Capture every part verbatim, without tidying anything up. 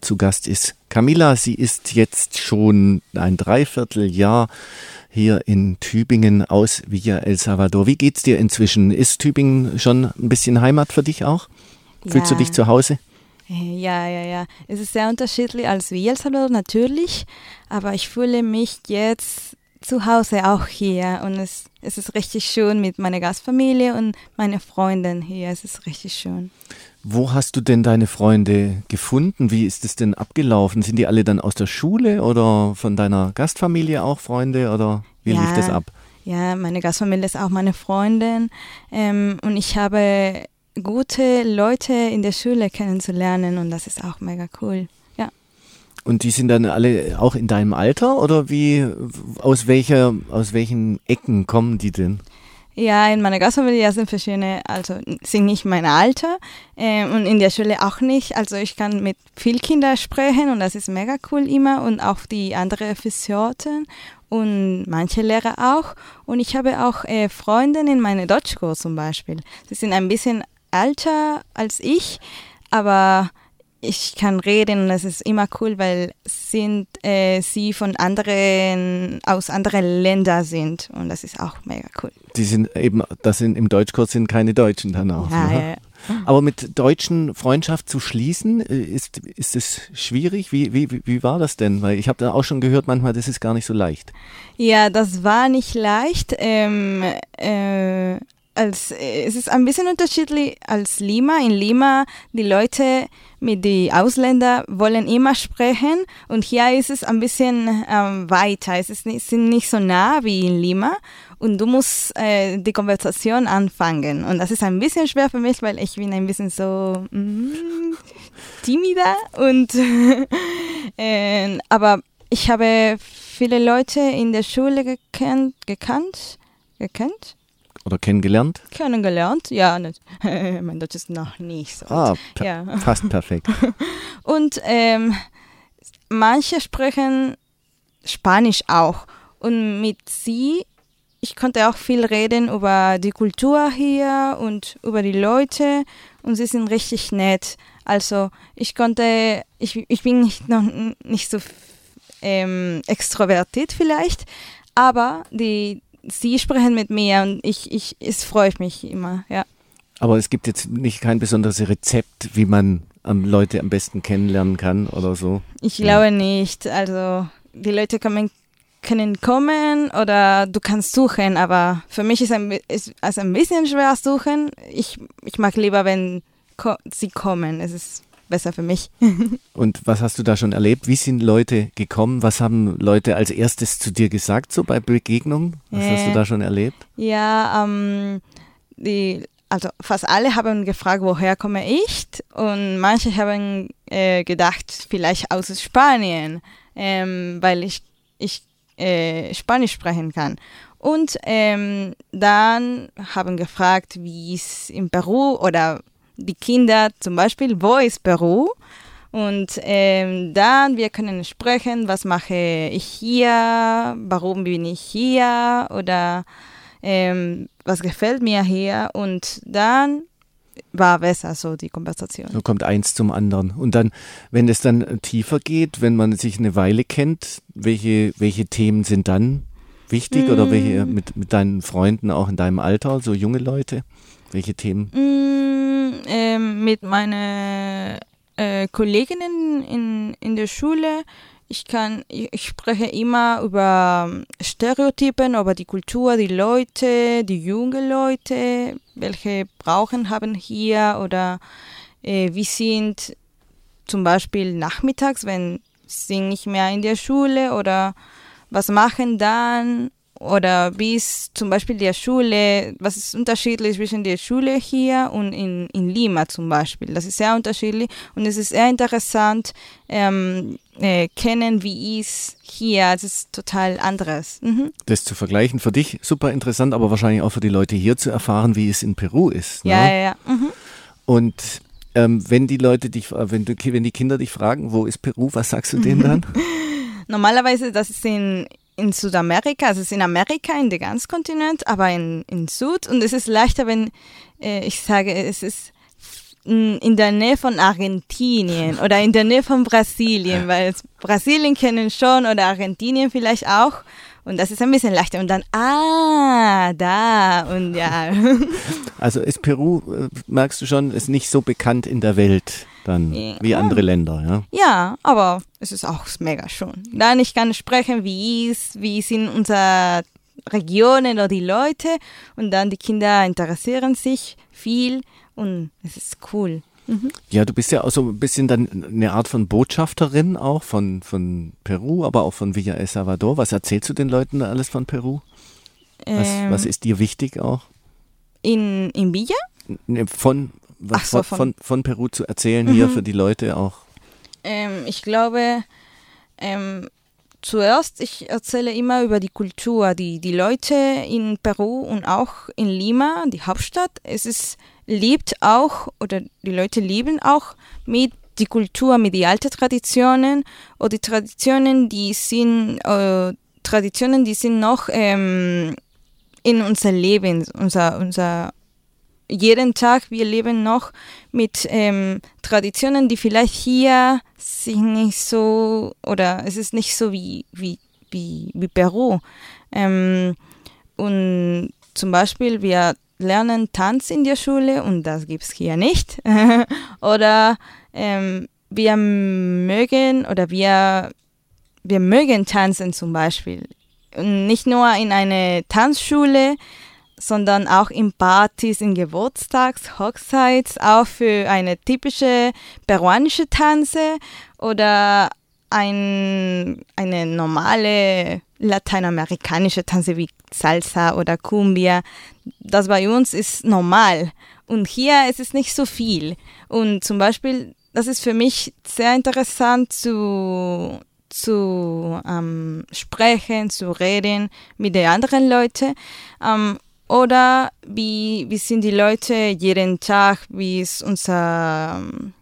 zu Gast ist. Camila, sie ist jetzt schon ein Dreivierteljahr hier in Tübingen aus Villa El Salvador. Wie geht's dir inzwischen? Ist Tübingen schon ein bisschen Heimat für dich auch? Fühlst ja. du dich zu Hause? Ja, ja, ja. Es ist sehr unterschiedlich als Villa El Salvador natürlich, aber ich fühle mich jetzt zu Hause auch hier und es, es ist richtig schön mit meiner Gastfamilie und meinen Freunden hier. Es ist richtig schön. Wo hast du denn deine Freunde gefunden? Wie ist es denn abgelaufen? Sind die alle dann aus der Schule oder von deiner Gastfamilie auch Freunde oder wie ja, lief das ab? Ja, meine Gastfamilie ist auch meine Freundin ähm, und ich habe gute Leute in der Schule kennenzulernen und das ist auch mega cool. Ja. Und die sind dann alle auch in deinem Alter oder wie, aus welcher, aus welchen Ecken kommen die denn? Ja, in meiner Gastfamilie sind verschiedene, also sind nicht mein Alter äh, und in der Schule auch nicht. Also ich kann mit vielen Kindern sprechen und das ist mega cool immer und auch die anderen Physioten und manche Lehrer auch. Und ich habe auch äh, Freundinnen in meinem Deutschkurs zum Beispiel. Sie sind ein bisschen älter als ich, aber ich kann reden und das ist immer cool, weil sind äh, sie von anderen, aus anderen Ländern sind und das ist auch mega cool. Die sind eben, das sind im Deutschkurs sind keine Deutschen dann auch. Ja, ne? ja, ja. Aber mit Deutschen Freundschaft zu schließen, ist, ist es schwierig? Wie, wie, wie war das denn? Weil ich habe da auch schon gehört, manchmal, das ist gar nicht so leicht. Ja, das war nicht leicht. Ähm, äh, als, es ist ein bisschen unterschiedlich als Lima. In Lima, die Leute mit den Ausländern wollen immer sprechen und hier ist es ein bisschen ähm, weiter. Es ist nicht, sind nicht so nah wie in Lima und du musst äh, die Konversation anfangen und das ist ein bisschen schwer für mich, weil ich bin ein bisschen so mm, timider und äh, aber ich habe viele Leute in der Schule gekannt, gekannt, gekannt. Oder kennengelernt? Kennengelernt, ja. Nicht. Mein Deutsch ist noch nicht so. Ah, per- ja. fast perfekt. Und ähm, manche sprechen Spanisch auch. Und mit sie, ich konnte auch viel reden über die Kultur hier und über die Leute. Und sie sind richtig nett. Also ich konnte, ich, ich bin nicht, noch nicht so ähm, extrovertiert vielleicht, aber die Sie sprechen mit mir und ich, ich, es freut mich immer, ja. Aber es gibt jetzt nicht kein besonderes Rezept, wie man ähm, Leute am besten kennenlernen kann oder so? Ich glaube ja. nicht. Also die Leute kommen, können kommen oder du kannst suchen, aber für mich ist es ist also ein bisschen schwer suchen. Ich, ich mag lieber, wenn ko- sie kommen. Es ist besser für mich. Und was hast du da schon erlebt? Wie sind Leute gekommen? Was haben Leute als erstes zu dir gesagt, so bei Begegnungen? Was äh, hast du da schon erlebt? Ja, ähm, die, also fast alle haben gefragt, woher komme ich? Und manche haben äh, gedacht, vielleicht aus Spanien, ähm, weil ich, ich äh, Spanisch sprechen kann. Und ähm, dann haben gefragt, wie es in Peru oder die Kinder zum Beispiel, wo ist Peru? Und ähm, dann wir können sprechen, was mache ich hier, warum bin ich hier oder ähm, was gefällt mir hier. Und dann war besser so die Konversation. So kommt eins zum anderen. Und dann, wenn es dann tiefer geht, wenn man sich eine Weile kennt, welche, welche Themen sind dann wichtig mm. oder welche mit, mit deinen Freunden auch in deinem Alter, so junge Leute? Welche Themen? Mm, äh, mit meinen äh, Kolleginnen in, in der Schule. Ich kann, ich, ich spreche immer über Stereotypen, über die Kultur, die Leute, die jungen Leute, welche Brauchen haben hier oder äh, wie sind zum Beispiel nachmittags, wenn sie nicht mehr in der Schule oder was machen dann? Oder bis zum Beispiel der Schule, was ist unterschiedlich zwischen der Schule hier und in, in Lima zum Beispiel. Das ist sehr unterschiedlich und es ist sehr interessant, ähm, äh, kennen, wie es hier, es ist total anderes. Mhm. Das zu vergleichen, für dich super interessant, aber wahrscheinlich auch für die Leute hier zu erfahren, wie es in Peru ist. Ne? Ja, ja, ja. Mhm. Und ähm, wenn die Leute dich, wenn, du, wenn die Kinder dich fragen, wo ist Peru, was sagst du denen dann? Normalerweise, das ist in in Südamerika, also es ist in Amerika, in dem ganzen Kontinent, aber in, in Süd. Und es ist leichter, wenn äh, ich sage, es ist in der Nähe von Argentinien oder in der Nähe von Brasilien, weil Brasilien kennen schon oder Argentinien vielleicht auch. Und das ist ein bisschen leichter. Und dann, ah, da und ja. Also ist Peru, merkst du schon, ist nicht so bekannt in der Welt dann ja. wie andere Länder, ja? Ja, aber es ist auch mega schön. Dann ich kann sprechen, wie ist, wie sind unsere Regionen oder die Leute. Und dann die Kinder interessieren sich viel und es ist cool. Mhm. Ja, du bist ja auch so ein bisschen dann eine Art von Botschafterin auch von, von Peru, aber auch von Villa El Salvador. Was erzählst du den Leuten da alles von Peru? Was, ähm, was ist dir wichtig auch? In, in Villa? Von, Ach so, von, von, von Peru zu erzählen mhm. hier für die Leute auch. Ähm, ich glaube, ähm, zuerst, ich erzähle immer über die Kultur, die, die Leute in Peru und auch in Lima, die Hauptstadt. Es ist liebt auch, oder die Leute lieben auch mit die Kultur, mit die alten Traditionen oder die Traditionen, die sind, äh, Traditionen, die sind noch ähm, in unser Leben, unser, unser, jeden Tag, wir leben noch mit ähm, Traditionen, die vielleicht hier sich nicht so, oder es ist nicht so wie, wie, wie, wie Peru. Ähm, und zum Beispiel, wir lernen Tanz in der Schule und das gibt es hier nicht. Oder ähm, wir mögen oder wir, wir mögen tanzen zum Beispiel. Und nicht nur in einer Tanzschule, sondern auch in Partys, in Geburtstags-, Hochzeits, auch für eine typische peruanische Tanze oder ein, eine normale lateinamerikanische Tanze wie Salsa oder Cumbia. Das bei uns ist normal. Und hier ist es nicht so viel. Und zum Beispiel, das ist für mich sehr interessant zu, zu ähm, sprechen, zu reden mit den anderen Leuten. Ähm, oder wie, wie sind die Leute jeden Tag, wie ist unser...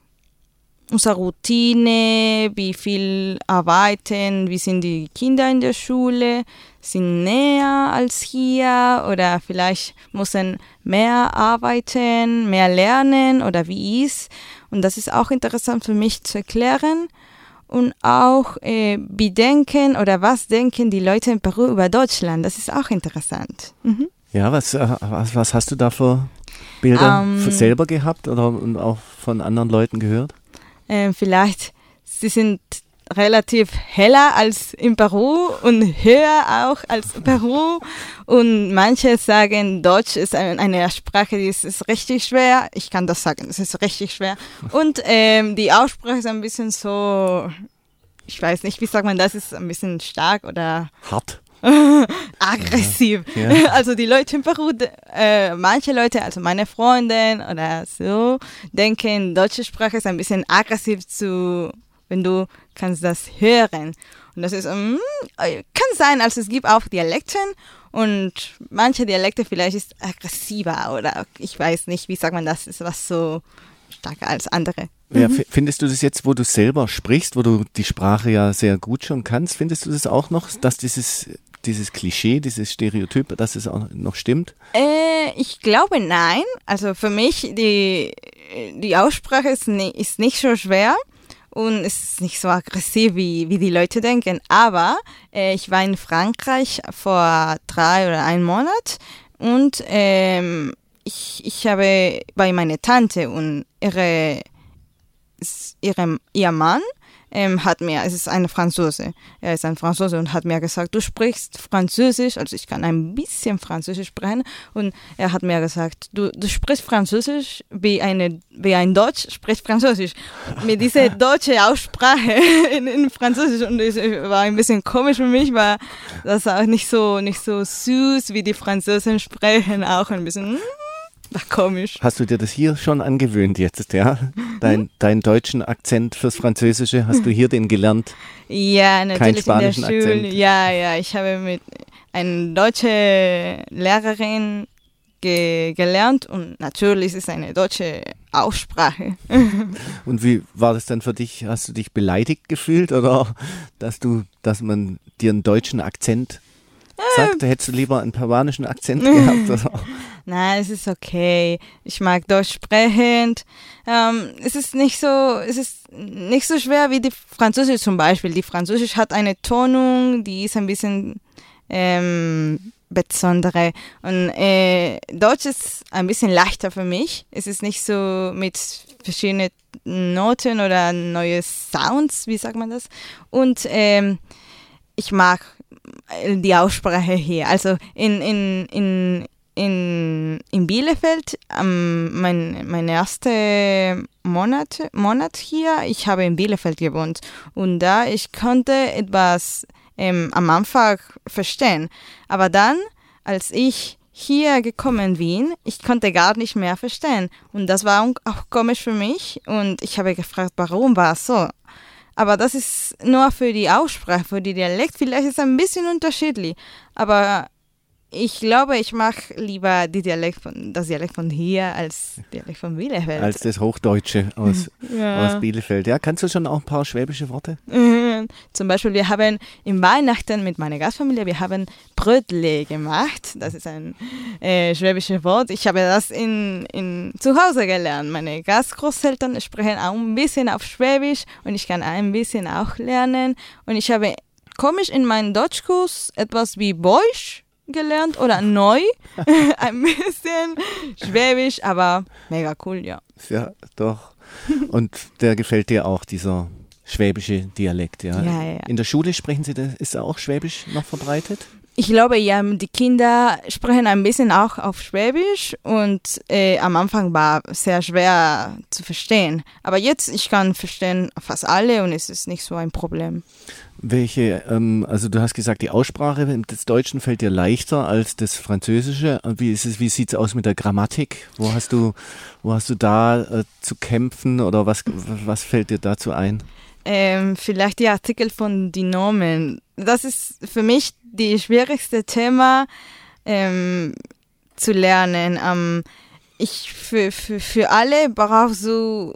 unsere Routine, wie viel arbeiten, wie sind die Kinder in der Schule, sind näher als hier oder vielleicht müssen mehr arbeiten, mehr lernen oder wie ist. Und das ist auch interessant für mich zu erklären. Und auch, äh, wie denken oder was denken die Leute in Peru über Deutschland. Das ist auch interessant. Mhm. Ja, was, was, was hast du da für Bilder um, selber gehabt oder und auch von anderen Leuten gehört? Äh, vielleicht, sie sind relativ heller als in Peru und höher auch als Peru. Und manche sagen, Deutsch ist eine Sprache, die ist, ist richtig schwer. Ich kann das sagen, es ist richtig schwer. Und ähm, die Aussprache ist ein bisschen so, ich weiß nicht, wie sagt man das, ist ein bisschen stark oder... Hart. aggressiv. Ja, ja. Also die Leute in Peru, äh, manche Leute, also meine Freundin oder so, denken, deutsche Sprache ist ein bisschen aggressiv zu, wenn du kannst das hören. Und das ist, um, kann sein, also es gibt auch Dialekten und manche Dialekte vielleicht ist aggressiver oder ich weiß nicht, wie sagt man das, ist was so stärker als andere. Ja, mhm. Findest du das jetzt, wo du selber sprichst, wo du die Sprache ja sehr gut schon kannst, findest du das auch noch, dass dieses dieses Klischee, dieses Stereotyp, dass es auch noch stimmt? Äh, ich glaube nein. Also für mich, die, die Aussprache ist, nie, ist nicht so schwer und es ist nicht so aggressiv, wie, wie die Leute denken. Aber äh, ich war in Frankreich vor drei oder einem Monat und ähm, ich, ich habe bei meiner Tante und ihre, ihre, ihr Mann Ähm, hat mir, es ist eine Franzose, er ist ein Franzose und hat mir gesagt, du sprichst Französisch, also ich kann ein bisschen Französisch sprechen und er hat mir gesagt, du, du sprichst Französisch wie, eine, wie ein Deutsch spricht Französisch, mit dieser deutschen Aussprache in, in Französisch und es war ein bisschen komisch für mich, weil das auch nicht so, nicht so süß, wie die Franzosen sprechen, auch ein bisschen... Ach, komisch. Hast du dir das hier schon angewöhnt jetzt, ja? Dein, hm? Deinen deutschen Akzent fürs Französische, hast du hier den gelernt? Ja, natürlich. Kein spanischen in der Schule. Akzent? Ja, ja, ich habe mit einer deutschen Lehrerin ge- gelernt und natürlich ist es eine deutsche Aussprache. Und wie war das dann für dich? Hast du dich beleidigt gefühlt oder dass du, dass man dir einen deutschen Akzent sagt? Hättest du lieber einen peruanischen Akzent gehabt? Oder? Nein, es ist okay. Ich mag Deutsch sprechen. Ähm, es ist nicht so, es ist nicht so schwer wie die Französisch zum Beispiel. Die Französisch hat eine Tonung, die ist ein bisschen ähm, besondere. Und äh, Deutsch ist ein bisschen leichter für mich. Es ist nicht so mit verschiedenen Noten oder neue Sounds, wie sagt man das? Und ähm, ich mag die Aussprache hier. Also in, in, in, in, in Bielefeld, ähm, mein, mein erster Monat, Monat hier, ich habe in Bielefeld gewohnt. Und da ich konnte etwas ähm, am Anfang verstehen. Aber dann, als ich hier gekommen bin, ich konnte gar nicht mehr verstehen. Und das war auch komisch für mich. Und ich habe gefragt, warum war es so? Aber das ist nur für die Aussprache, für die Dialekt. Vielleicht ist es ein bisschen unterschiedlich. Aber ich glaube, ich mag lieber die Dialekt von, das Dialekt von hier als Dialekt von Bielefeld. Als das Hochdeutsche aus, ja. aus Bielefeld. Ja, kannst du schon auch ein paar schwäbische Worte? Zum Beispiel, wir haben im Weihnachten mit meiner Gastfamilie, wir haben Brötle gemacht. Das ist ein äh, schwäbisches Wort. Ich habe das in, in, zu Hause gelernt. Meine Gastgroßeltern sprechen auch ein bisschen auf Schwäbisch und ich kann ein bisschen auch lernen. Und ich habe komisch in meinem Deutschkurs etwas wie Boisch gelernt oder neu, ein bisschen Schwäbisch, aber mega cool, ja. Ja, doch. Und der gefällt dir auch, dieser schwäbische Dialekt, ja? Ja, ja, ja. In der Schule sprechen Sie, das, ist da auch Schwäbisch noch verbreitet? Ich glaube, ja, die Kinder sprechen ein bisschen auch auf Schwäbisch und äh, am Anfang war es sehr schwer zu verstehen. Aber jetzt, ich kann verstehen fast alle und es ist nicht so ein Problem. Welche, ähm, also du hast gesagt, die Aussprache des Deutschen fällt dir leichter als das Französische. Wie ist es, wie sieht's aus mit der Grammatik? Wo hast du, wo hast du da äh, zu kämpfen oder was, was fällt dir dazu ein? Ähm, vielleicht die Artikel von die Nomen. Das ist für mich die schwierigste Thema ähm, zu lernen. Ähm, ich für, für, für alle brauchst du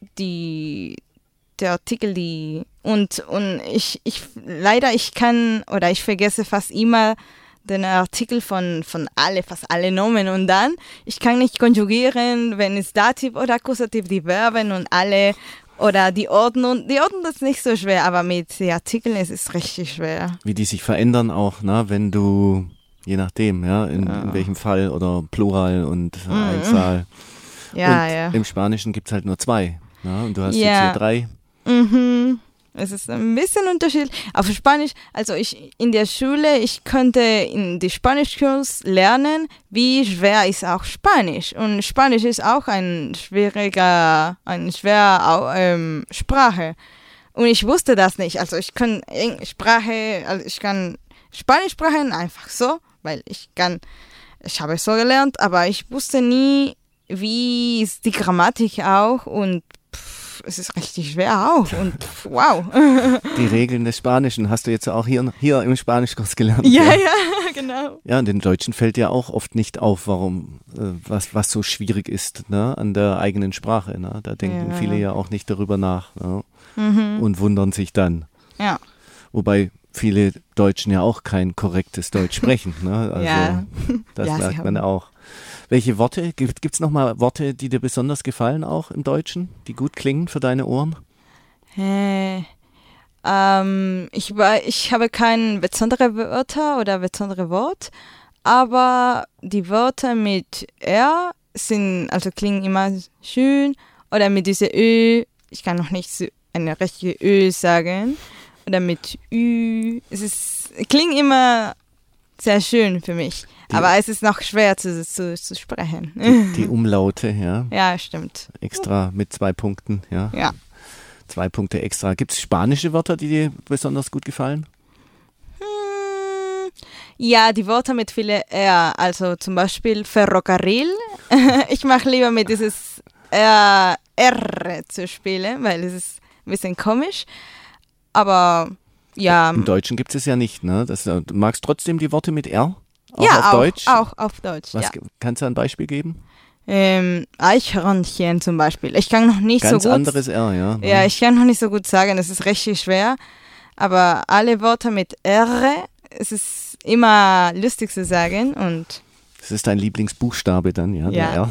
die der Artikel, die und und ich ich leider ich kann oder ich vergesse fast immer den Artikel von von alle fast alle Nomen und dann ich kann nicht konjugieren, wenn es Dativ oder Akkusativ die Verben und alle oder die Ordnung. Die Ordnung ist nicht so schwer, aber mit den Artikeln ist es richtig schwer. Wie die sich verändern auch, ne, wenn du, je nachdem, ja, in, ja. in welchem Fall oder Plural und mhm. Einzahl. Ja, und ja. im Spanischen gibt es halt nur zwei, ne, und du hast ja. jetzt hier drei. Mhm. Es ist ein bisschen Unterschied. Auf Spanisch, also ich in der Schule, ich konnte in die Spanischkurs lernen, wie schwer ist auch Spanisch. Und Spanisch ist auch ein schwieriger, eine schwere ähm, Sprache. Und ich wusste das nicht. Also ich kann Sprache, also ich kann Spanisch sprechen einfach so, weil ich kann, ich habe es so gelernt, aber ich wusste nie, wie ist die Grammatik auch und es ist richtig schwer auch und pff, wow. Die Regeln des Spanischen hast du jetzt auch hier, hier im Spanischkurs gelernt. Ja, ja, ja, genau. Ja, und den Deutschen fällt ja auch oft nicht auf, warum, äh, was, was so schwierig ist, ne, an der eigenen Sprache. Ne? Da denken ja. viele ja auch nicht darüber nach, ne? mhm. und wundern sich dann. Ja. Wobei viele Deutschen ja auch kein korrektes Deutsch sprechen. Ne? Also ja. das ja, merkt man auch. Welche Worte, gibt es nochmal Worte, die dir besonders gefallen auch im Deutschen, die gut klingen für deine Ohren? Äh, ähm, ich, war, ich habe keine besondere Wörter oder besondere Wort, aber die Wörter mit R sind, also klingen immer schön oder mit dieser Ö, ich kann noch nicht so eine richtige Ö sagen, oder mit Ü, es ist, klingt immer sehr schön für mich. Die, aber es ist noch schwer zu, zu, zu sprechen. Die, die Umlaute, ja. Ja, stimmt. Extra mit zwei Punkten, ja. Ja. Zwei Punkte extra. Gibt es spanische Wörter, die dir besonders gut gefallen? Hm, ja, die Wörter mit vielen R. Also zum Beispiel Ferrocarril. Ich mache lieber mit dieses R, R zu spielen, weil es ist ein bisschen komisch. Aber ja. Im Deutschen gibt es ja nicht, ne? Das, du magst trotzdem die Worte mit R? Auch ja, auf auch, Deutsch? auch auf Deutsch. Was, ja. Kannst du ein Beispiel geben? Ähm, Eichhörnchen zum Beispiel. Ich kann noch nicht Ganz so gut. Ganz anderes R, ja. Ja, ich kann noch nicht so gut sagen, das ist richtig schwer. Aber alle Worte mit R, es ist immer lustig zu sagen und Das ist dein Lieblingsbuchstabe dann, ja? Ja. Der R.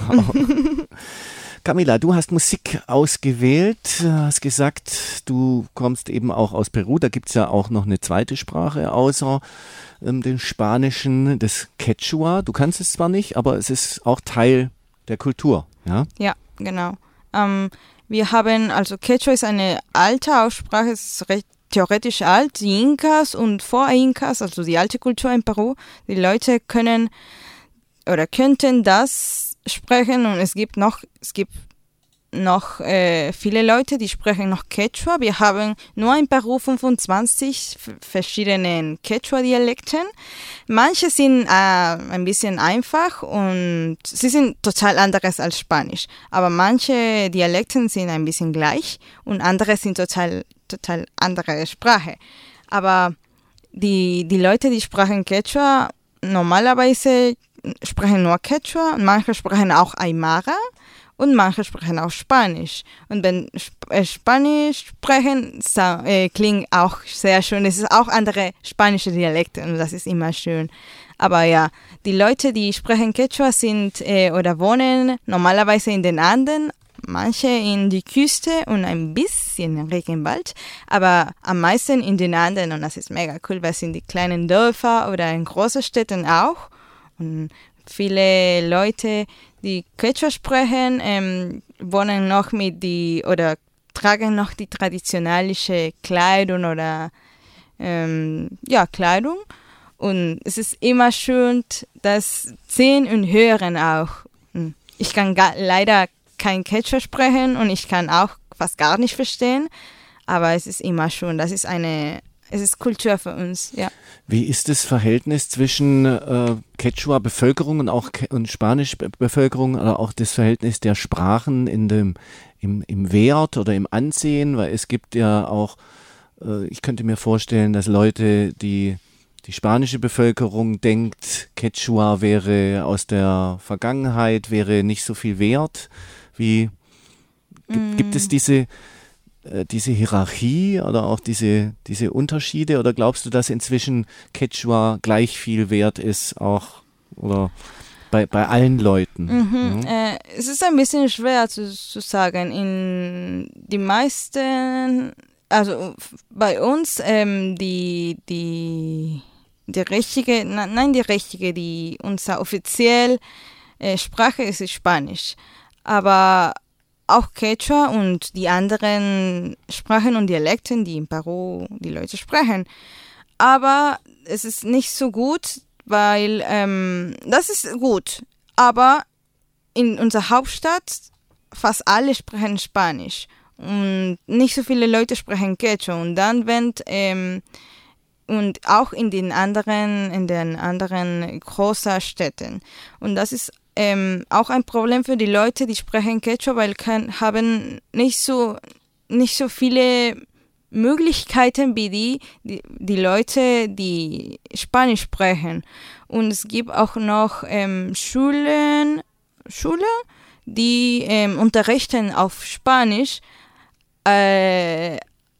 Camila, du hast Musik ausgewählt, hast gesagt, du kommst eben auch aus Peru. Da gibt es ja auch noch eine zweite Sprache außer ähm, dem Spanischen, das Quechua. Du kannst es zwar nicht, aber es ist auch Teil der Kultur, ja? Ja, genau. Ähm, wir haben, also Quechua ist eine alte Aussprache, es ist recht theoretisch alt. Die Inkas und Vor-Inkas, also die alte Kultur in Peru, die Leute können oder könnten das sprechen und es gibt noch, es gibt noch äh, viele Leute, die sprechen noch Quechua. Wir haben nur in Peru fünfundzwanzig f- verschiedene Quechua-Dialekten. Manche sind äh, ein bisschen einfach und sie sind total anderes als Spanisch. Aber manche Dialekten sind ein bisschen gleich und andere sind total, total andere Sprache. Aber die, die Leute, die sprechen Quechua, normalerweise sprechen nur Quechua und manche sprechen auch Aymara und manche sprechen auch Spanisch. Und wenn Sp- äh, Spanisch sprechen, so, äh, klingt auch sehr schön. Es ist auch andere spanische Dialekte und das ist immer schön. Aber ja, die Leute, die sprechen Quechua sind äh, oder wohnen normalerweise in den Anden, manche in die Küste und ein bisschen im Regenwald, aber am meisten in den Anden und das ist mega cool, weil es sind die kleinen Dörfer oder in großen Städten auch. Und viele Leute, die Quechua sprechen, ähm, wohnen noch mit die oder tragen noch die traditionelle Kleidung oder ähm, ja, Kleidung. Und es ist immer schön, das sehen und hören auch. Ich kann ga- leider kein Quechua sprechen und ich kann auch fast gar nicht verstehen, aber es ist immer schön. Das ist eine Es ist Kultur für uns, ja. Wie ist das Verhältnis zwischen äh, Quechua-Bevölkerung und auch Ke- und Spanisch-Bevölkerung oder auch das Verhältnis der Sprachen in dem, im, im Wert oder im Ansehen? Weil es gibt ja auch, äh, ich könnte mir vorstellen, dass Leute, die die spanische Bevölkerung denkt, Quechua wäre aus der Vergangenheit, wäre nicht so viel wert. Wie gibt, Mm. gibt es diese diese Hierarchie oder auch diese, diese Unterschiede oder glaubst du, dass inzwischen Quechua gleich viel wert ist, auch oder bei, bei allen Leuten? Mhm. Ja? Äh, es ist ein bisschen schwer zu, zu sagen. In die meisten, also f- bei uns, ähm, die, die, die richtige, na, nein, die richtige, die unser offiziell äh, Sprache ist Spanisch. Aber auch Quechua und die anderen Sprachen und Dialekten, die in Peru die Leute sprechen. Aber es ist nicht so gut, weil ähm, das ist gut. Aber in unserer Hauptstadt fast alle sprechen Spanisch und nicht so viele Leute sprechen Quechua. Und dann wenn ähm, und auch in den anderen in den anderen großen Städten. Und das ist Ähm, auch ein Problem für die Leute, die sprechen Quechua, weil kann, haben nicht so nicht so viele Möglichkeiten wie die, die, die Leute, die Spanisch sprechen. Und es gibt auch noch ähm, Schulen, Schule, die ähm, unterrichten auf Spanisch. Äh,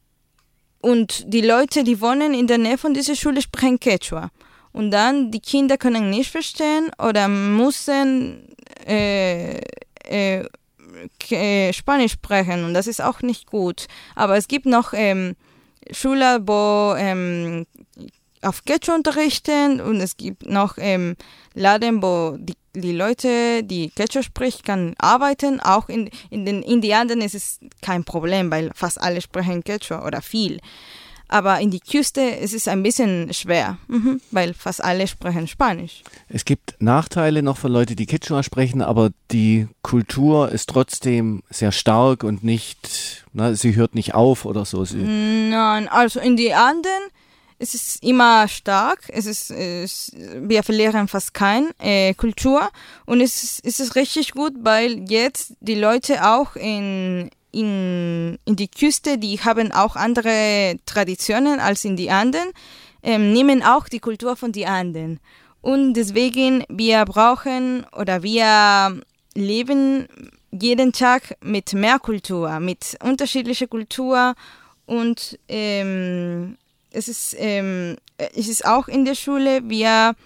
und die Leute, die wohnen in der Nähe von dieser Schule, sprechen Quechua. Und dann, die Kinder können nicht verstehen oder müssen äh, äh, äh, Spanisch sprechen. Und das ist auch nicht gut. Aber es gibt noch ähm, Schulen, wo ähm, auf Quechua unterrichten. Und es gibt noch ähm, Laden, wo die, die Leute, die Quechua sprechen, kann arbeiten. Auch in, in den Indianern ist es kein Problem, weil fast alle sprechen Quechua oder viel. Aber in die Küste ist es ein bisschen schwer, mhm, weil fast alle sprechen Spanisch. Es gibt Nachteile noch für Leute, die Quechua sprechen, aber die Kultur ist trotzdem sehr stark und nicht, na, sie hört nicht auf oder so. Sie Nein, also in die Anden ist es immer stark. Es ist, es, wir verlieren fast keine äh, Kultur und es ist, es ist richtig gut, weil jetzt die Leute auch in In, in die Küste, die haben auch andere Traditionen als in die Anden, ähm, nehmen auch die Kultur von die Anden. Und deswegen, wir brauchen oder wir leben jeden Tag mit mehr Kultur, mit unterschiedlicher Kultur und ähm, es ist, ähm, es ist auch in der Schule, wir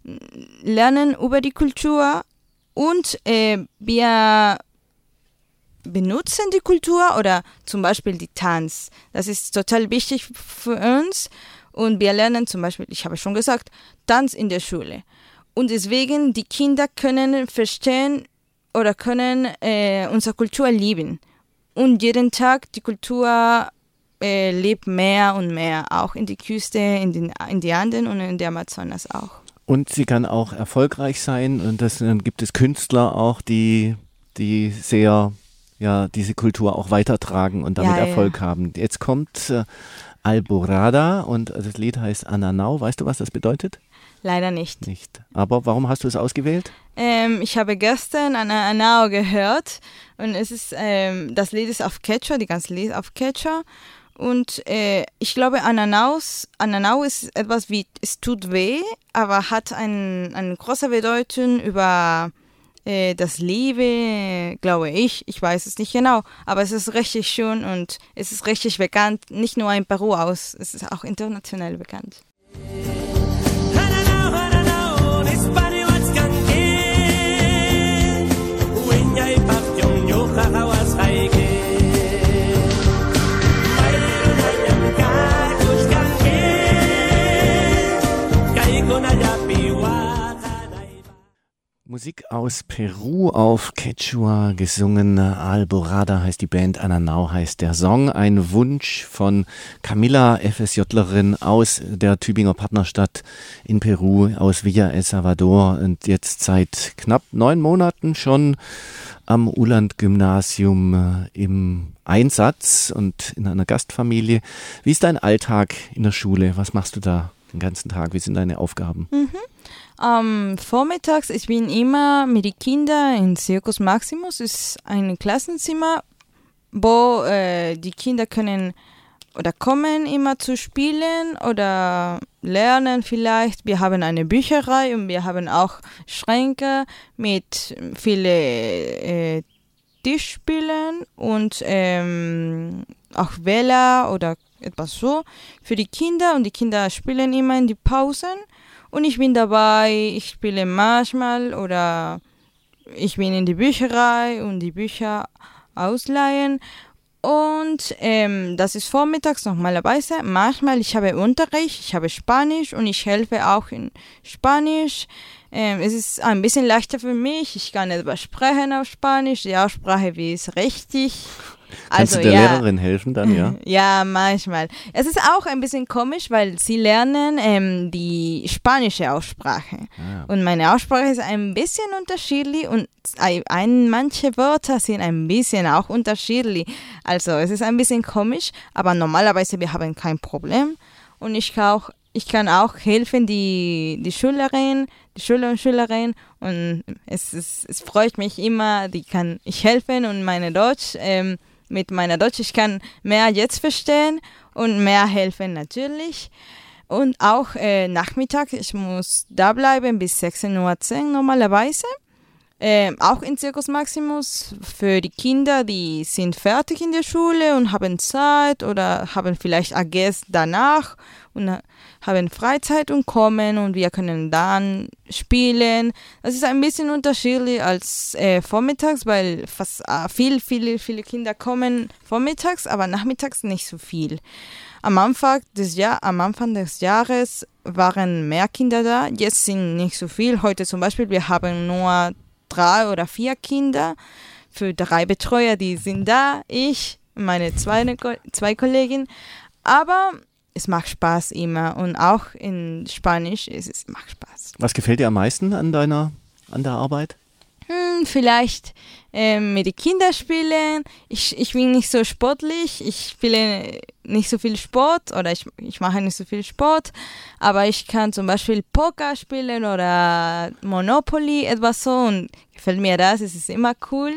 lernen über die Kultur und äh, wir benutzen die Kultur oder zum Beispiel die Tanz. Das ist total wichtig für uns und wir lernen zum Beispiel, ich habe schon gesagt, Tanz in der Schule. Und deswegen, die Kinder können verstehen oder können äh, unsere Kultur lieben. Und jeden Tag die Kultur äh, lebt mehr und mehr, auch in die Küste, in, den, in die Anden und in der Amazonas auch. Und sie kann auch erfolgreich sein und das, dann gibt es Künstler auch, die, die sehr... ja, diese Kultur auch weitertragen und damit ja, Erfolg ja. haben. Jetzt kommt äh, Alborada und das Lied heißt Ananau. Weißt du, was das bedeutet? Leider nicht. Nicht. Aber warum hast du es ausgewählt? Ähm, ich habe gestern Ananau gehört und es ist, ähm, das Lied ist auf Quechua, die ganze Lied auf Quechua. Und äh, ich glaube, Ananaus, Ananau ist etwas wie, es tut weh, aber hat ein, eine große Bedeutung über das Liebe, glaube ich, ich weiß es nicht genau, aber es ist richtig schön und es ist richtig bekannt, nicht nur in Peru aus, es ist auch international bekannt. Musik aus Peru auf Quechua gesungen. Alborada heißt die Band, Ananau heißt der Song. Ein Wunsch von Camilla, FSJlerin aus der Tübinger Partnerstadt in Peru, aus Villa El Salvador und jetzt seit knapp neun Monaten schon am Uland-Gymnasium im Einsatz und in einer Gastfamilie. Wie ist dein Alltag in der Schule? Was machst du da den ganzen Tag? Wie sind deine Aufgaben? Mhm. Um, vormittags, ich bin immer mit den Kindern in Circus Maximus, ist ein Klassenzimmer, wo äh, die Kinder können oder kommen immer zu spielen oder lernen vielleicht. Wir haben eine Bücherei und wir haben auch Schränke mit vielen äh, Tischspielen und ähm, auch Wähler oder etwas so für die Kinder und die Kinder spielen immer in die Pausen. Und ich bin dabei, ich spiele manchmal oder ich bin in die Bücherei und die Bücher ausleihen. Und ähm, das ist vormittags normalerweise. Manchmal ich habe Unterricht, ich habe Spanisch und ich helfe auch in Spanisch. Ähm, es ist ein bisschen leichter für mich. Ich kann etwas sprechen auf Spanisch. Die Aussprache, wie ist richtig. Kannst Also, du der ja. Lehrerin helfen dann, ja? Ja, manchmal. Es ist auch ein bisschen komisch, weil sie lernen ähm, die spanische Aussprache. Ah. Und meine Aussprache ist ein bisschen unterschiedlich und ein, manche Wörter sind ein bisschen auch unterschiedlich. Also es ist ein bisschen komisch, aber normalerweise wir haben kein Problem. Und ich kann auch, ich kann auch helfen, die, die Schülerin, die Schüler und Schülerinnen. Und es, es, es freut mich immer, die kann ich helfen und meine Deutsch ähm, mit meiner Deutsch, ich kann mehr jetzt verstehen und mehr helfen natürlich. Und auch äh, Nachmittag, ich muss da bleiben bis sechzehn Uhr zehn normalerweise. Äh, auch in Circus Maximus für die Kinder, die sind fertig in der Schule und haben Zeit oder haben vielleicht A Gs danach und haben Freizeit und kommen und wir können dann spielen. Das ist ein bisschen unterschiedlich als äh, vormittags, weil fast äh, viel, viele, viele Kinder kommen vormittags, aber nachmittags nicht so viel. Am Anfang des, Jahr, am Anfang des Jahres waren mehr Kinder da, jetzt sind nicht so viel. Heute zum Beispiel, wir haben nur drei oder vier Kinder für drei Betreuer, die sind da, ich, meine zwei, zwei Kolleginnen, aber es macht Spaß immer und auch in Spanisch es, es macht Spaß. Was gefällt dir am meisten an deiner, an der Arbeit? Hm, vielleicht ähm, mit den Kindern spielen. Ich, ich bin nicht so sportlich, ich spiele nicht so viel Sport oder ich, ich mache nicht so viel Sport, aber ich kann zum Beispiel Poker spielen oder Monopoly, etwas so und gefällt mir das, es ist immer cool.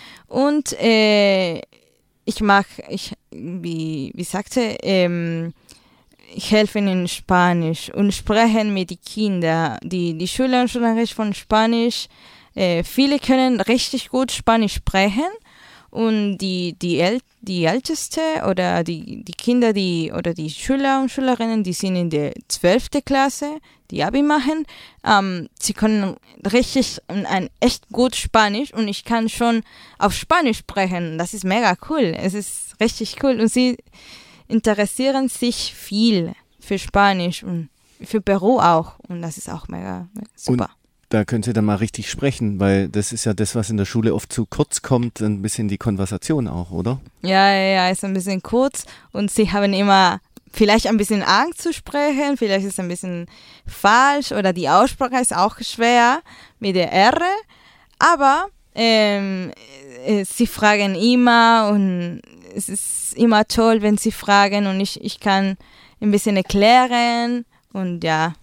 Und äh, ich mag, ich, wie, wie sagte, ähm, ich helfe in Spanisch und sprechen mit den Kindern. Die, die Schüler und Schülerinnen von Spanisch, äh, viele können richtig gut Spanisch sprechen und die, die, El- die Älteste oder die, die Kinder, die oder die Schüler und Schülerinnen, die sind in der zwölften Klasse, die Abi machen, ähm, sie können richtig ein echt gut Spanisch und ich kann schon auf Spanisch sprechen. Das ist mega cool. Es ist richtig cool und sie interessieren sich viel für Spanisch und für Peru auch und das ist auch mega, mega super. Und da können Sie dann mal richtig sprechen, weil das ist ja das, was in der Schule oft zu kurz kommt, ein bisschen die Konversation auch, oder? Ja, ja, ja, ist ein bisschen kurz und sie haben immer vielleicht ein bisschen Angst zu sprechen, vielleicht ist es ein bisschen falsch oder die Aussprache ist auch schwer mit der R, aber ähm, äh, sie fragen immer und es ist immer toll, wenn sie fragen und ich, ich kann ein bisschen erklären und ja.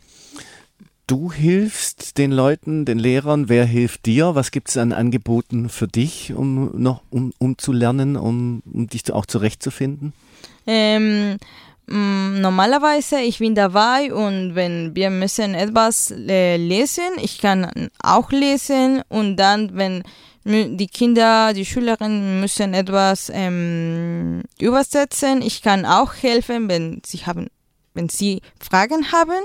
Du hilfst den Leuten, den Lehrern, wer hilft dir? Was gibt es an Angeboten für dich, um noch um, um zu lernen, um, um dich auch zurechtzufinden? Ähm, mh, normalerweise ich bin dabei und wenn wir müssen etwas äh, lesen, ich kann auch lesen und dann, wenn die Kinder, die Schülerinnen müssen etwas ähm, übersetzen, ich kann auch helfen, wenn sie haben, wenn sie Fragen haben.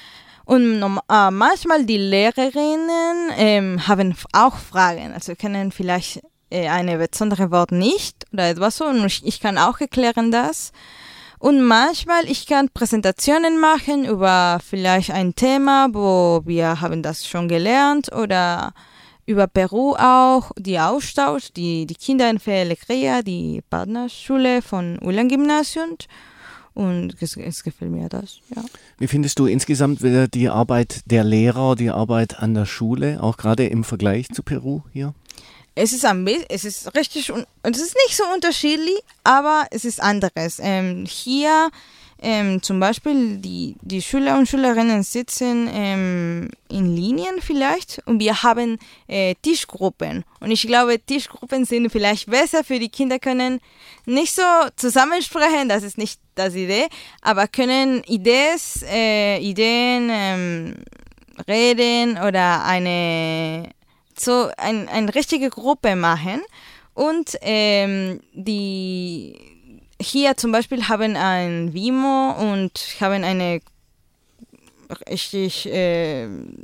Und äh, manchmal die Lehrerinnen ähm, haben auch Fragen, also können vielleicht äh, eine besondere Wort nicht oder etwas so und ich, ich kann auch erklären das. Und manchmal ich kann Präsentationen machen über vielleicht ein Thema, wo wir haben das schon gelernt oder über Peru auch, die Austausch, die, die Kinder in Fe Alegría, die Partnerschule von Ulan Gymnasium. Und es, es gefällt mir das, ja. Wie findest du insgesamt die Arbeit der Lehrer, die Arbeit an der Schule, auch gerade im Vergleich zu Peru hier? Es ist, ein, es ist richtig, es ist nicht so unterschiedlich, aber es ist anderes. Ähm, hier ähm, zum Beispiel die, die Schüler und Schülerinnen sitzen ähm, in Linien vielleicht und wir haben äh, Tischgruppen. Und ich glaube, Tischgruppen sind vielleicht besser für die Kinder, können nicht so zusammensprechen, das ist nicht das Idee, aber können Idees, äh, Ideen ähm, reden oder eine so ein, eine richtige Gruppe machen und ähm, die hier zum Beispiel haben ein Vimo und haben eine richtig äh,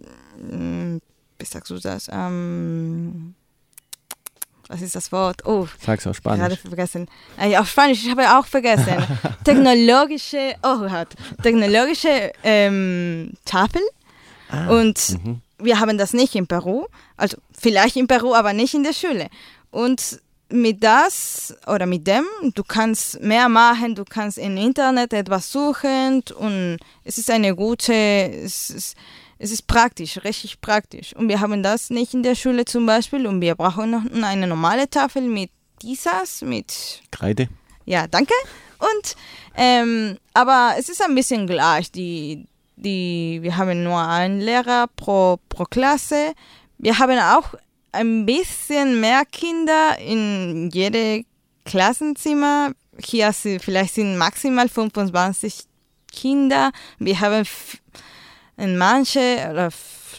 wie sagst du das ähm, was ist das Wort? Oh, sag's auf Spanisch. Gerade vergessen. Äh, auf Spanisch, ich habe auch vergessen. technologische, oh Gott, technologische ähm, Tafel. Ah, und m- wir haben das nicht in Peru. Also vielleicht in Peru, aber nicht in der Schule. Und mit das oder mit dem, du kannst mehr machen, du kannst im Internet etwas suchen und es ist eine gute, es ist, es ist praktisch, richtig praktisch. Und wir haben das nicht in der Schule zum Beispiel und wir brauchen noch eine normale Tafel mit Tisas, mit Kreide. Ja, danke. Und ähm, aber es ist ein bisschen gleich. Die, die, wir haben nur einen Lehrer pro, pro Klasse. Wir haben auch ein bisschen mehr Kinder in jedem Klassenzimmer. Hier sind, vielleicht sind maximal fünfundzwanzig Kinder. Wir haben f- in manche oder f-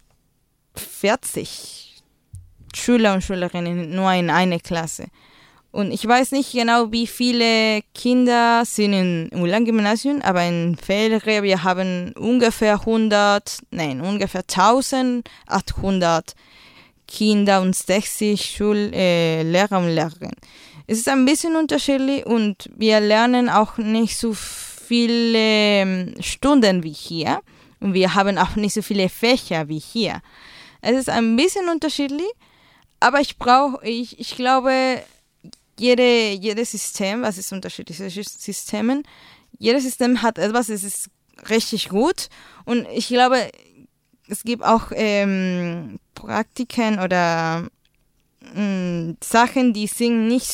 vierzig Schüler und Schülerinnen nur in einer Klasse. Und ich weiß nicht genau, wie viele Kinder sind in Ulan Gymnasium, aber in Fe Alegría wir haben ungefähr hundert, nein, ungefähr eintausendachthundert Kinder und sechzig Schullehrer äh, Lehrer und Lehrerinnen. Es ist ein bisschen unterschiedlich und wir lernen auch nicht so viele Stunden wie hier und wir haben auch nicht so viele Fächer wie hier. Es ist ein bisschen unterschiedlich, aber ich brauche, ich, ich glaube, jede, jedes System, was ist unterschiedliche Systeme, jedes System hat etwas, es ist richtig gut und ich glaube, es gibt auch ähm, Praktiken oder mh, Sachen, die sind nicht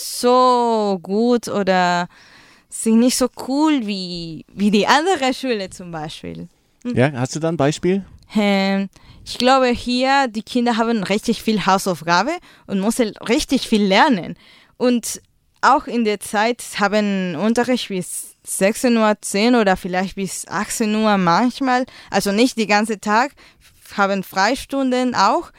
so gut oder sind nicht so cool wie, wie die andere Schule zum Beispiel. Hm. Ja, hast du da ein Beispiel? Ähm, ich glaube hier, die Kinder haben richtig viel Hausaufgabe und müssen richtig viel lernen. Und auch in der Zeit haben Unterricht bis sechzehn Uhr zehn oder vielleicht bis achtzehn Uhr manchmal, also nicht den ganzen Tag, haben Freistunden auch,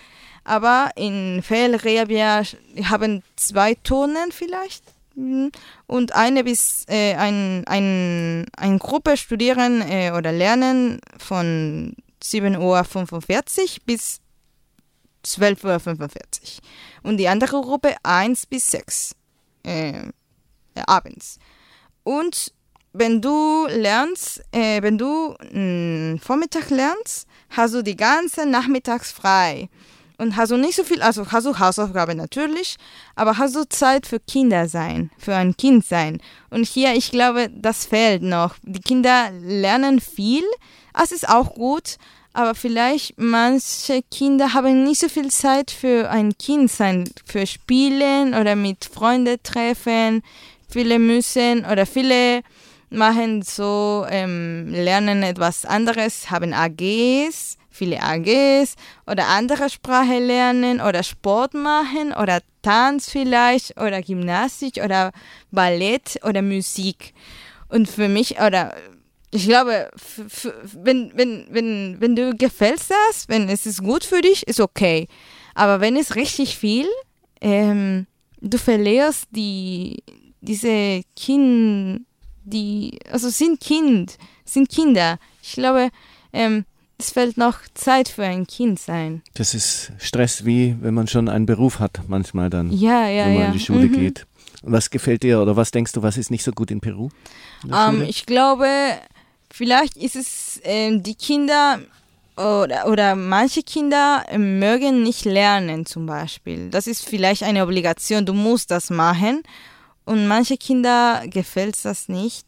Aber in Fe Alegría wir haben zwei Turnen vielleicht. Und eine bis äh, ein, ein, eine Gruppe studieren äh, oder lernen von sieben Uhr fünfundvierzig bis zwölf Uhr fünfundvierzig. Und die andere Gruppe eins bis sechs äh, äh, abends. Und wenn du lernst, äh, wenn du mh, Vormittag lernst, hast du die ganze Nachmittags frei. Und hast du nicht so viel, also hast du Hausaufgaben natürlich, aber hast du Zeit für Kinder sein, für ein Kind sein. Und hier, ich glaube, das fehlt noch. Die Kinder lernen viel, es ist auch gut, aber vielleicht manche Kinder haben nicht so viel Zeit für ein Kind sein, für Spielen oder mit Freunden treffen. Viele müssen oder viele machen so, ähm, lernen etwas anderes, haben A Gs, viele A Gs oder andere Sprache lernen oder Sport machen oder Tanz vielleicht oder Gymnastik oder Ballett oder Musik. Und für mich, oder ich glaube, f- f- wenn, wenn, wenn, wenn du gefällst das, wenn es ist gut für dich, ist okay. Aber wenn es richtig viel, ähm, du verlierst die, diese Kinder, die, also sind Kind, sind Kinder. Ich glaube, ähm, es fällt noch Zeit für ein Kind sein. Das ist Stress, wie wenn man schon einen Beruf hat, manchmal dann, ja, ja, wenn man ja. in die Schule mhm. geht. Und was gefällt dir oder was denkst du, was ist nicht so gut in Peru? In der Ähm, Schule? ich glaube, vielleicht ist es ähm, die Kinder oder, oder manche Kinder ähm, mögen nicht lernen zum Beispiel. Das ist vielleicht eine Obligation, du musst das machen. Und manche Kinder gefällt das nicht.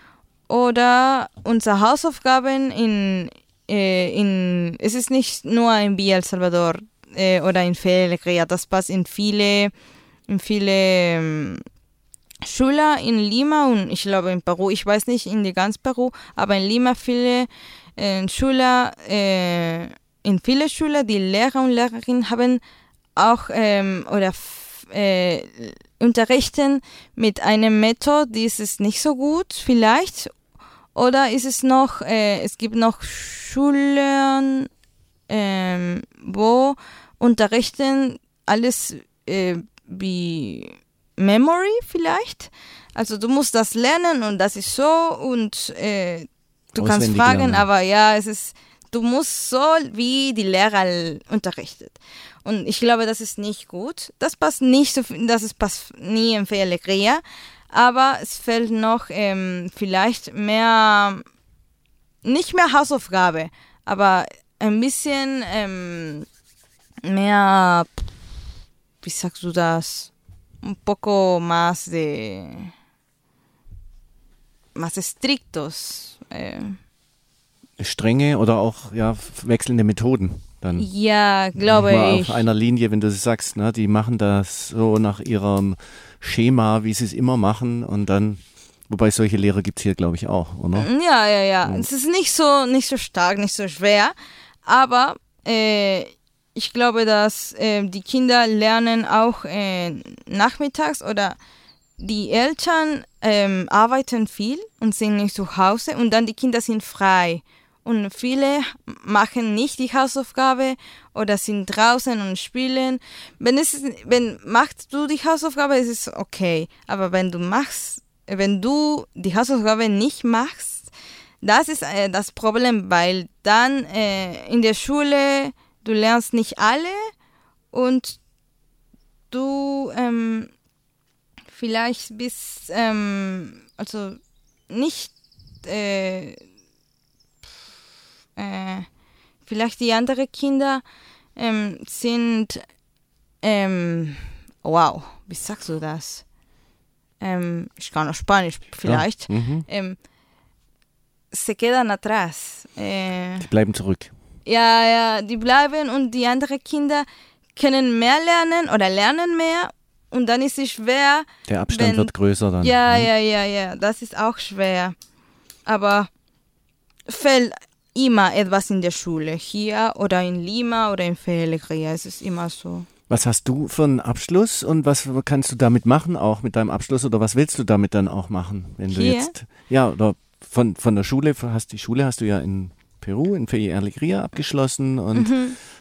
Oder unsere Hausaufgaben in, äh, in es ist nicht nur in Villa El Salvador äh, oder in Fe Alegría, das passt in viele, in viele ähm, Schüler in Lima und ich glaube in Peru, ich weiß nicht in die ganz Peru, aber in Lima viele äh, Schüler, äh, in viele Schüler, die Lehrer und Lehrerinnen haben auch ähm, oder f- äh, unterrichten mit einem Methode, die ist es nicht so gut vielleicht. Oder ist es noch, äh, es gibt noch Schulen, ähm, wo unterrichten alles äh, wie Memory vielleicht. Also du musst das lernen und das ist so und äh, du kannst Auswendig fragen, lernen. aber ja, es ist, du musst so wie die Lehrer unterrichtet. Und ich glaube, das ist nicht gut. Das passt nicht so, das ist passt nie in Fe Alegría. Aber es fehlt noch ähm, vielleicht mehr, nicht mehr Hausaufgabe, aber ein bisschen ähm, mehr, wie sagst du das, un poco más de, más estrictos. Äh. Strenge oder auch ja, wechselnde Methoden dann. Ja, glaube Nicht mal ich. auf einer Linie, wenn du sagst, ne, die machen das so nach ihrem Schema, wie sie es immer machen und dann, wobei solche Lehrer gibt es hier, glaube ich, auch, oder? Ja, ja, ja. Es ist nicht so, nicht so stark, nicht so schwer, aber äh, ich glaube, dass äh, die Kinder lernen auch äh, nachmittags oder die Eltern ähm, arbeiten viel und sind nicht zu Hause und dann die Kinder sind frei. Und viele machen nicht die Hausaufgabe oder sind draußen und spielen. Wenn es, wenn machst du die Hausaufgabe, ist es okay. Aber wenn du machst, wenn du die Hausaufgabe nicht machst, das ist äh, das Problem, weil dann äh, in der Schule du lernst nicht alle und du ähm, vielleicht bist ähm, also nicht äh, Äh, vielleicht die anderen Kinder ähm, sind, ähm, wow, wie sagst du das? Ähm, ich kann auch Spanisch vielleicht. Ja. Mhm. Ähm, se quedan atrás. Äh, Die bleiben zurück. ja, ja, die bleiben und die anderen Kinder können mehr lernen oder lernen mehr und dann ist es schwer. Der Abstand wenn, wird größer dann. Ja, ne? ja, ja, ja, das ist auch schwer. Aber fällt immer etwas in der Schule, hier oder in Lima oder in Fe Alegría, es ist immer so. Was hast du für einen Abschluss und was kannst du damit machen, auch mit deinem Abschluss oder was willst du damit dann auch machen, wenn du Hier? jetzt, ja, oder von, von der Schule, hast die Schule hast du ja in Peru, in Fe Alegría abgeschlossen und Mhm.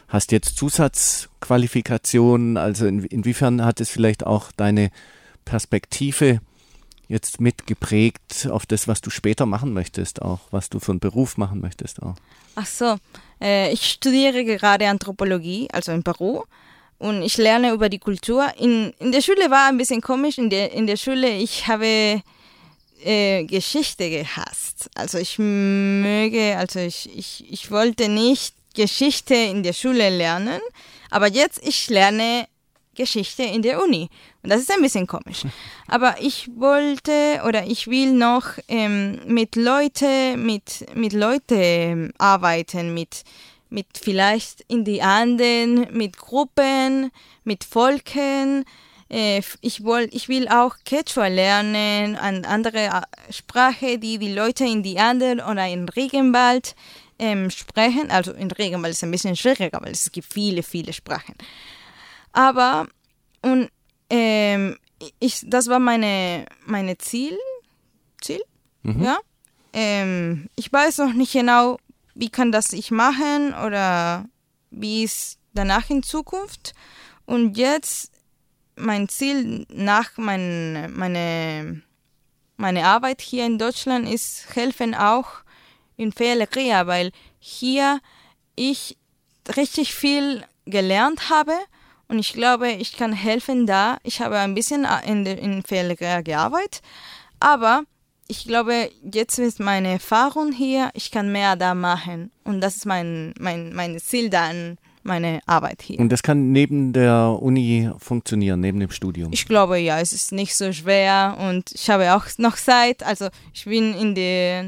hast jetzt Zusatzqualifikationen, also in, inwiefern hat es vielleicht auch deine Perspektive jetzt mitgeprägt auf das, was du später machen möchtest, auch was du für einen Beruf machen möchtest auch? Ach so, äh, ich studiere gerade Anthropologie, also in Peru, und ich lerne über die Kultur. In, in der Schule war ein bisschen komisch, in der, in der Schule, ich habe äh, Geschichte gehasst. Also ich möge, also ich, ich, ich wollte nicht Geschichte in der Schule lernen, aber jetzt ich lerne Geschichte in der Uni. Und das ist ein bisschen komisch. Aber ich wollte oder ich will noch ähm, mit Leute, mit, mit Leute arbeiten, mit, mit vielleicht in die Anden, mit Gruppen, mit Volken. Äh, ich, woll, ich will auch Quechua lernen, eine andere Sprache, die die Leute in die Anden oder im Regenwald ähm, sprechen. Also in Regenwald ist es ein bisschen schwieriger, weil es gibt viele, viele Sprachen. Aber, und ähm, ich, das war meine, meine Ziel, Ziel, mhm. ja. Ähm, ich weiß noch nicht genau, wie kann das ich machen oder wie ist danach in Zukunft. Und jetzt, mein Ziel nach mein, meine, meine Arbeit hier in Deutschland ist, helfen auch in Fea Alegría, weil hier ich richtig viel gelernt habe. Und ich glaube, ich kann helfen da. Ich habe ein bisschen in, in Fea Alegría gearbeitet, aber ich glaube, jetzt ist meine Erfahrung hier, ich kann mehr da machen. Und das ist mein, mein, mein Ziel dann, meine Arbeit hier. Und das kann neben der Uni funktionieren, neben dem Studium? Ich glaube, ja, es ist nicht so schwer und ich habe auch noch Zeit. Also ich bin in der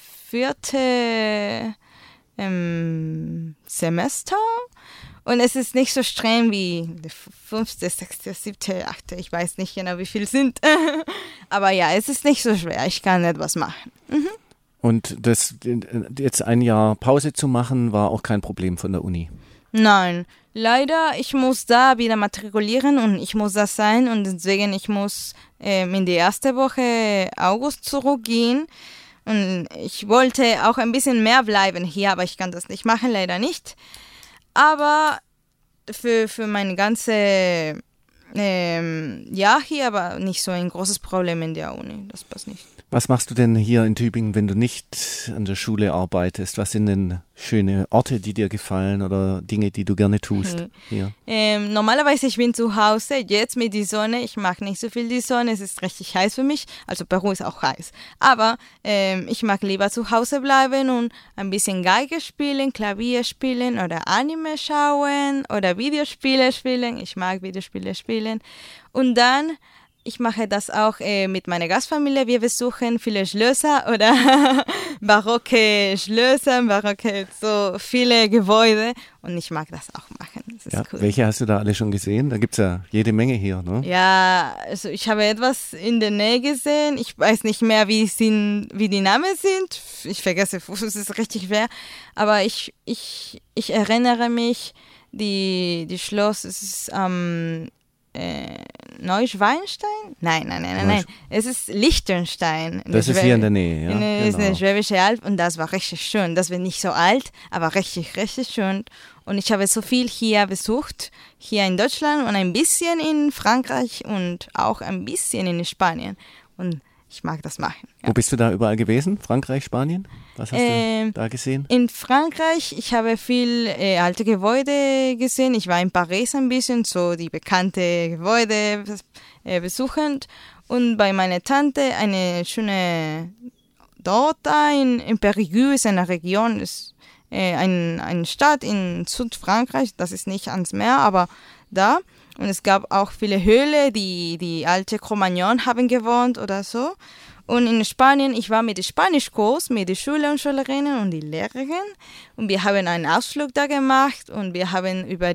vierte ähm, Semester. Und es ist nicht so streng wie der fünfte, sechste, siebte, achte, ich weiß nicht genau, wie viel sind. Aber ja, es ist nicht so schwer, ich kann etwas machen. Mhm. Und das jetzt ein Jahr Pause zu machen, war auch kein Problem von der Uni? Nein, leider, ich muss da wieder matrikulieren und ich muss das sein. Und deswegen, ich muss ähm, in die erste Woche August zurückgehen. Und ich wollte auch ein bisschen mehr bleiben hier, aber ich kann das nicht machen, leider nicht. Aber für, für mein ganzes ähm, Jahr hier aber nicht so ein großes Problem in der Uni. Das passt nicht. Was machst du denn hier in Tübingen, wenn du nicht an der Schule arbeitest? Was sind denn schöne Orte, die dir gefallen oder Dinge, die du gerne tust? Mhm. Hier? Ähm, normalerweise ich bin zu Hause, jetzt mit der Sonne. Ich mag nicht so viel die Sonne, es ist richtig heiß für mich. Also Peru ist auch heiß. Aber ähm, ich mag lieber zu Hause bleiben und ein bisschen Geige spielen, Klavier spielen oder Anime schauen oder Videospiele spielen. Ich mag Videospiele spielen. Und dann ich mache das auch äh, mit meiner Gastfamilie. Wir besuchen viele Schlösser oder barocke Schlösser, barocke so viele Gebäude und ich mag das auch machen. Das ist ja, cool. Welche hast du da alle schon gesehen? Da gibt es ja jede Menge hier, ne? Ja, also ich habe etwas in der Nähe gesehen. Ich weiß nicht mehr, wie, sind, wie die Namen sind. Ich vergesse, es ist richtig schwer. Aber ich, ich, ich erinnere mich, die, die Schloss ist am ähm, Neuschwanstein? Nein, nein, nein, nein, nein. Es ist Liechtenstein. Das ist hier in der Nähe, ja. In, genau. ist eine Schwäbische Alb und das war richtig schön. Das war nicht so alt, aber richtig, richtig schön. Und ich habe so viel hier besucht, hier in Deutschland und ein bisschen in Frankreich und auch ein bisschen in Spanien. Und ich mag das machen. Ja. Wo bist du da überall gewesen? Frankreich, Spanien? Was hast ähm, du da gesehen? In Frankreich, ich habe viel äh, alte Gebäude gesehen. Ich war in Paris ein bisschen, so die bekannte Gebäude äh, besuchend. Und bei meiner Tante eine schöne Dorf da in, in Périgueux, ist eine Region, ist äh, ein, eine Stadt in Südfrankreich. Das ist nicht ans Meer, aber da. Und es gab auch viele Höhlen, die die alte Cro-Magnon haben gewohnt oder so. Und in Spanien, ich war mit dem Spanischkurs, mit den Schülern und Schülerinnen und die Lehrerinnen. Und wir haben einen Ausflug da gemacht und wir haben über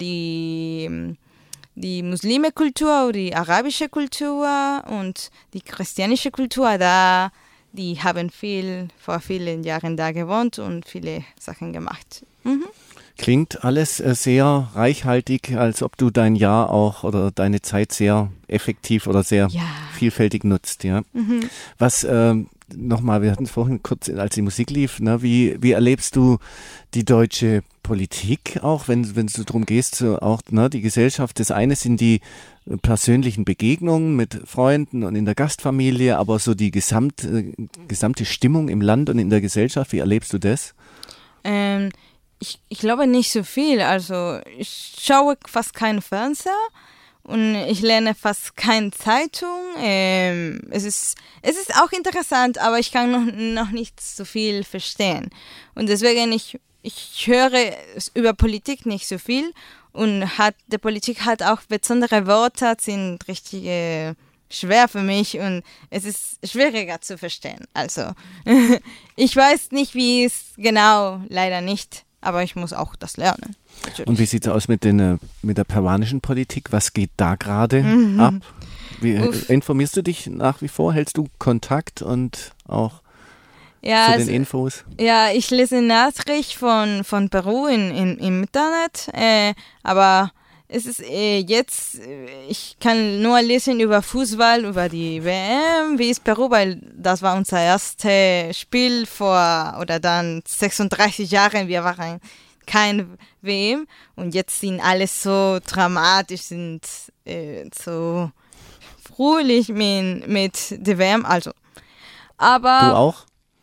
die, die muslime Kultur, die arabische Kultur und die christianische Kultur da, die haben viel, vor vielen Jahren da gewohnt und viele Sachen gemacht. Mhm. Klingt alles sehr reichhaltig, als ob du dein Jahr auch oder deine Zeit sehr effektiv oder sehr ja. vielfältig nutzt. Ja. Mhm. Was, ähm, nochmal, wir hatten es vorhin kurz, als die Musik lief, ne, wie, wie erlebst du die deutsche Politik auch, wenn wenn es so darum geht, so auch ne, die Gesellschaft. Das eine sind die persönlichen Begegnungen mit Freunden und in der Gastfamilie, aber so die gesamt, äh, gesamte Stimmung im Land und in der Gesellschaft, wie erlebst du das? Ähm, ich, ich glaube nicht so viel. Also ich schaue fast keinen Fernseher und ich lerne fast keine Zeitung. Ähm, es ist, es ist auch interessant, aber ich kann noch, noch nicht so viel verstehen. Und deswegen, ich, ich höre über Politik nicht so viel. Und hat, die Politik hat auch besondere Worte, sind richtig äh, schwer für mich und es ist schwieriger zu verstehen. Also, ich weiß nicht, wie es genau, leider nicht, aber ich muss auch das lernen. Natürlich. Und wie sieht es aus mit, den, mit der peruanischen Politik? Was geht da gerade mhm. ab? Wie, informierst du dich nach wie vor? Hältst du Kontakt und auch ja, zu also, den Infos? Ja, ich lese Nachrichten von, von Peru in, in, im Internet, äh, aber es ist äh, jetzt, ich kann nur lesen über Fußball, über die W M, wie ist Peru, weil das war unser erstes Spiel vor, oder dann sechsunddreißig Jahren, wir waren kein W M und jetzt sind alles so dramatisch, sind äh, so fröhlich mit, mit der W M, also. Aber du auch?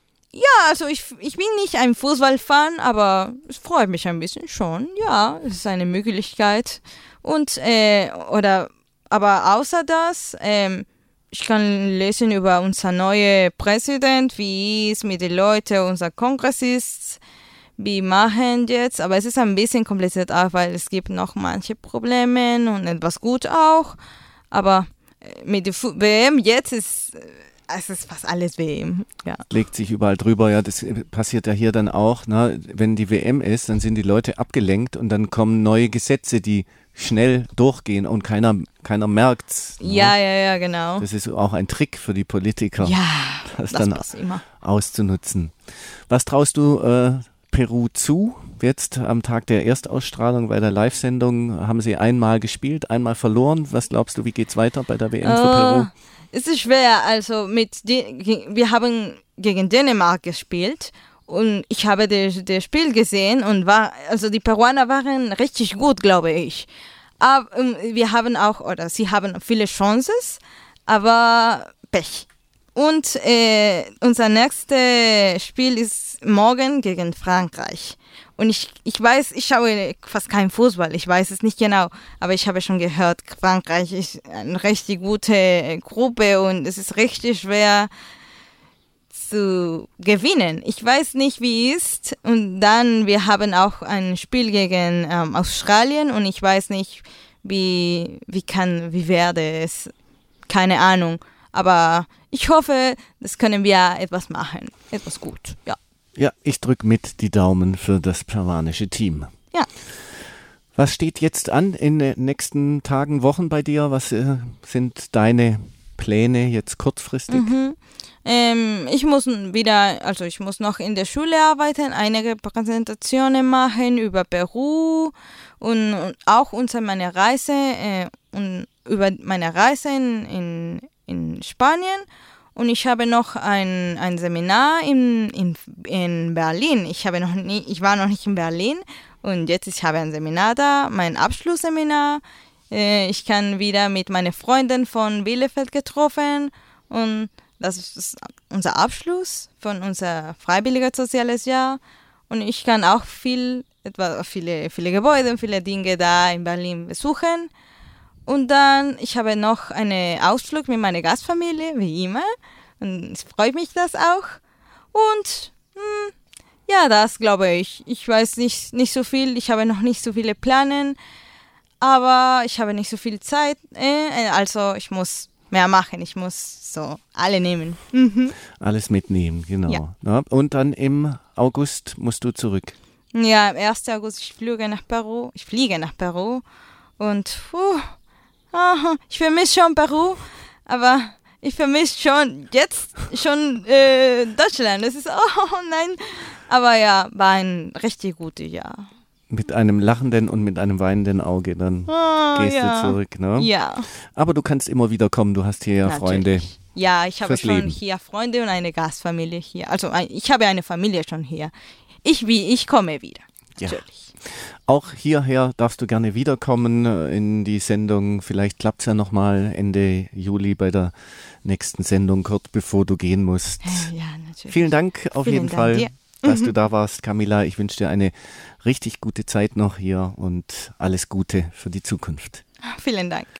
Ja, also ich, ich bin nicht ein Fußballfan, aber es freut mich ein bisschen schon. Ja, es ist eine Möglichkeit. Und, äh, oder, aber außer das, ähm, ich kann lesen über unser neuer Präsident, wie es mit den Leuten, unser Kongress ist, wie machen jetzt. Aber es ist ein bisschen kompliziert auch, weil es gibt noch manche Probleme und etwas gut auch. Aber mit der W M jetzt ist... Es ist fast alles W M, ja. Legt sich überall drüber, ja, das passiert ja hier dann auch, ne? Wenn die W M ist, dann sind die Leute abgelenkt und dann kommen neue Gesetze, die schnell durchgehen und keiner, keiner merkt's. Ne? Ja, ja, ja, genau. Das ist auch ein Trick für die Politiker, ja, das, das dann passt immer. auszunutzen. Was traust du äh, Peru zu? Jetzt am Tag der Erstausstrahlung bei der Live-Sendung haben sie einmal gespielt, einmal verloren. Was glaubst du, wie geht's weiter bei der W M für uh. Peru? Es ist schwer, also mit wir haben gegen Dänemark gespielt und ich habe das, das Spiel gesehen und war, also die Peruaner waren richtig gut, glaube ich. Aber wir haben auch, oder sie haben viele Chancen, aber Pech. Und äh, unser nächstes Spiel ist morgen gegen Frankreich. Und ich, ich weiß, ich schaue fast keinen Fußball, ich weiß es nicht genau, aber ich habe schon gehört, Frankreich ist eine richtig gute Gruppe und es ist richtig schwer zu gewinnen. Ich weiß nicht, wie es ist. Und dann, wir haben auch ein Spiel gegen ähm, Australien und ich weiß nicht, wie, wie kann, wie werde es, keine Ahnung. Aber ich hoffe, das können wir etwas machen, etwas gut, ja. Ja, ich drücke mit die Daumen für das peruanische Team. Ja. Was steht jetzt an in den nächsten Tagen, Wochen bei dir? Was äh, sind deine Pläne jetzt kurzfristig? Mhm. Ähm, ich muss wieder, also ich muss noch in der Schule arbeiten, einige Präsentationen machen über Peru und, und auch unter meiner Reise äh, und über meine Reise in, in, in Spanien. Und ich habe noch ein, ein Seminar in, in, in Berlin. Ich, habe noch nie, ich war noch nicht in Berlin und jetzt ich habe ein Seminar da, mein Abschlussseminar. Äh, ich kann wieder mit meinen Freunden von Bielefeld getroffen und das ist unser Abschluss von unser freiwilliges soziales Jahr. Und ich kann auch viel, etwa viele, viele Gebäude, viele Dinge da in Berlin besuchen. Und dann, ich habe noch einen Ausflug mit meiner Gastfamilie, wie immer. Und es freut mich das auch. Und hm, ja, das glaube ich. Ich weiß nicht, nicht so viel, ich habe noch nicht so viele Pläne, aber ich habe nicht so viel Zeit. Äh, also ich muss mehr machen, ich muss so alle nehmen. Mhm. Alles mitnehmen, genau. Ja. Ja, und dann im August musst du zurück. Ja, am ersten August, ich fliege nach Peru. Ich fliege nach Peru. Und puh, ich vermisse schon Peru, aber ich vermisse schon jetzt schon äh, Deutschland. Das ist, oh nein. Aber ja, war ein richtig gutes Jahr. Mit einem lachenden und mit einem weinenden Auge, dann oh, gehst ja. du zurück, ne? Ja. Aber du kannst immer wieder kommen, du hast hier ja Freunde. Ja, ich habe fürs schon Leben. hier Freunde und eine Gastfamilie hier. Also ich habe eine Familie schon hier. Ich, wie, ich komme wieder, Ja. natürlich. Auch hierher darfst du gerne wiederkommen in die Sendung. Vielleicht klappt es ja nochmal Ende Juli bei der nächsten Sendung, kurz bevor du gehen musst. Ja, natürlich. Vielen Dank auf Vielen jeden Dank Fall, dir. dass Mhm. du da warst, Camilla. Ich wünsche dir eine richtig gute Zeit noch hier und alles Gute für die Zukunft. Vielen Dank.